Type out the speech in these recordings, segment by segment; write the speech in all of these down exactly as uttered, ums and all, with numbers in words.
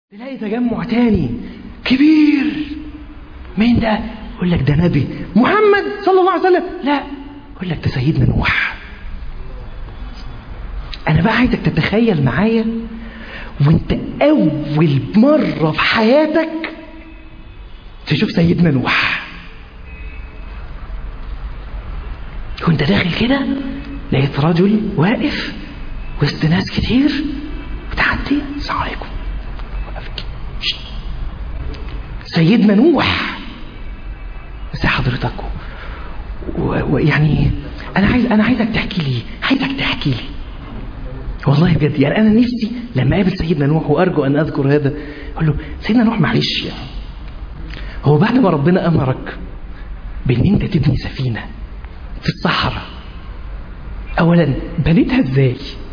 تلاقي تجمع تاني كبير. مين ده؟ يقول لك ده نبي محمد صلى الله عليه وسلم. لا، يقول لك ده سيدنا نوح. انا بقى عايزك تتخيل معايا وانت اول مرة في حياتك تشوف سيدنا نوح، وانت داخل كده لقيت رجل واقف وسط ناس كتير وتعدي السلام عليكم سيدنا نوح. بس حضرتك ويعني انا عايز انا عايزك تحكي لي عايزك تحكي لي والله بجد. يعني انا نفسي لما اقابل سيدنا نوح وارجو ان اذكر هذا اقول له سيدنا نوح معلش، يعني هو بعد ما ربنا امرك بان انت تبني سفينه في الصحراء، اولا بنيتها ازاي؟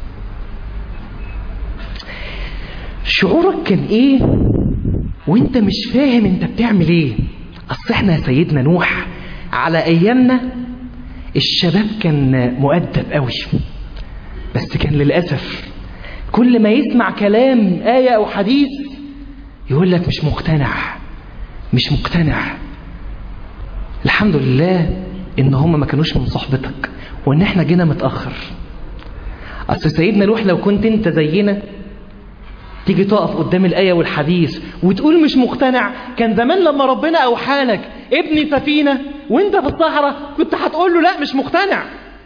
شعورك كان ايه وانت مش فاهم انت بتعمل ايه؟ اصل احنا يا سيدنا نوح على ايامنا الشباب كان مؤدب قوي، بس كان للاسف كل ما يسمع كلام آية او حديث يقول لك مش مقتنع مش مقتنع. الحمد لله ان هم ما كانوش من صحبتك وان احنا جينا متأخر. اصل سيدنا نوح لو كنت انت زينا تيجي تقف قدام الآية والحديث وتقول مش مقتنع، كان زمان لما ربنا أوحالك ابني سفينة وانت في الصحراء كنت هتقول له لا مش مقتنع.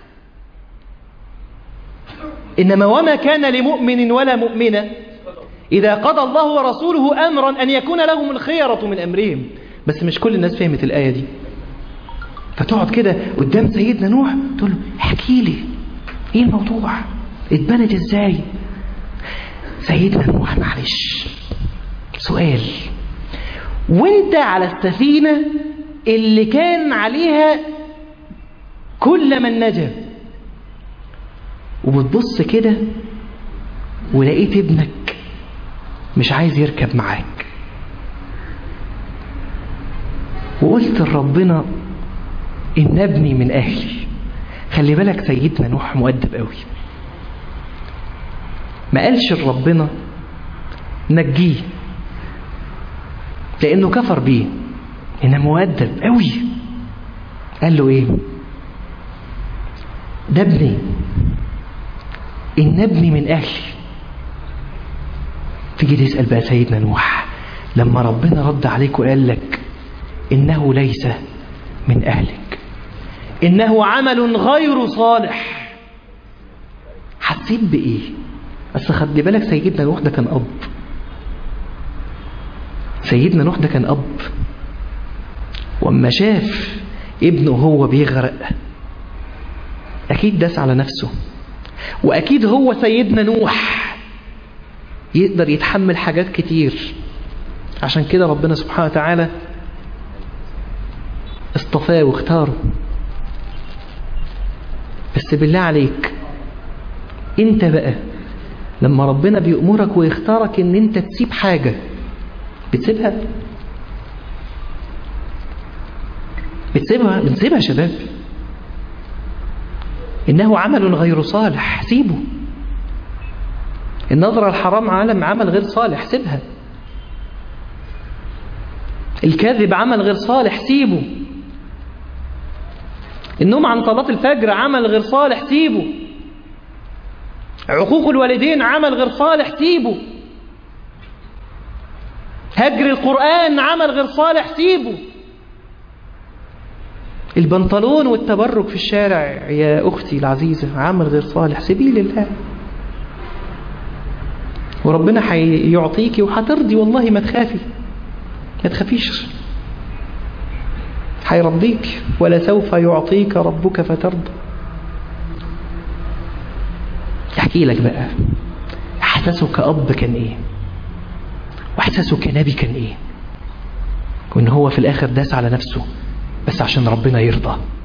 إنما وما كان لمؤمن ولا مؤمنة إذا قضى الله ورسوله أمرا أن يكون لهم الخيرة من أمرهم. بس مش كل الناس فهمت الآية دي، فتقعد كده قدام سيدنا نوح تقول له احكي لي ايه الموضوع، اتبنت ازاي؟ سيدنا نوح معلش سؤال، وانت على السفينة اللي كان عليها كل من نجا وبتبص كده ولقيت ابنك مش عايز يركب معاك، وقلت لربنا ان ابني من اهلي. خلي بالك سيدنا نوح مؤدب قوي، ما قالش لربنا نجيه لانه كفر بيه، انه مؤدب قوي. قال له ايه؟ ده ابني، ان ابني من اهلي. تيجي تسأل بقى سيدنا نوح لما ربنا رد عليك وقال لك انه ليس من اهلك، انه عمل غير صالح، حسيت بايه؟ بس خلي بالك سيدنا نوح ده كان اب، سيدنا نوح ده كان اب، واما شاف ابنه هو بيغرق اكيد داس على نفسه، واكيد هو سيدنا نوح يقدر يتحمل حاجات كتير. عشان كده ربنا سبحانه وتعالى اصطفاه واختاره. بس بالله عليك انت بقى لما ربنا بيأمرك ويختارك ان انت تسيب حاجة بتسيبها؟ بتسيبها بتسيبها يا شباب. انه عمل غير صالح، سيبه. النظرة الحرام عالم عمل غير صالح، سيبها. الكذب عمل غير صالح، سيبه. النوم عن صلاة الفجر عمل غير صالح، سيبه. عقوق الوالدين عمل غير صالح، سيبه. هجر القرآن عمل غير صالح، سيبه. البنطلون والتبرك في الشارع يا أختي العزيزة عمل غير صالح، سبيل لله. وربنا هيعطيكي وهترضي، والله ما تخافي ما تخافيش، هيرضيك. ولا سوف يعطيك ربك فترضى. احكي لك بقى احساسه كأب كان ايه، واحساسه كنبي كان ايه، وان هو في الاخر داس على نفسه بس عشان ربنا يرضى.